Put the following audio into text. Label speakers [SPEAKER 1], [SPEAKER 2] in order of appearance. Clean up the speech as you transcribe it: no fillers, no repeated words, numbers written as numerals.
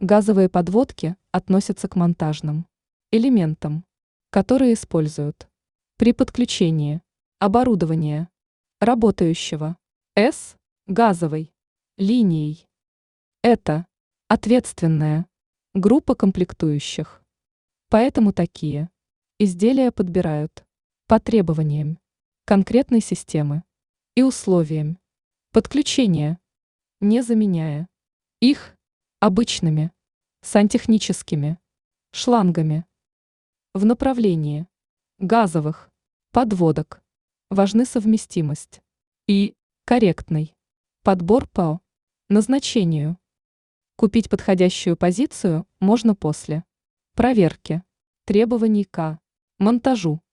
[SPEAKER 1] Газовые подводки относятся к монтажным элементам, которые используют при подключении оборудования, работающего с газовой линией. Это ответственная группа комплектующих. Поэтому такие изделия подбирают по требованиям конкретной системы и условиям подключения, не заменяя их обычными сантехническими шлангами. В направлении газовых подводок важны совместимость и корректный подбор по назначению. Купить подходящую позицию можно после проверки требований к монтажу.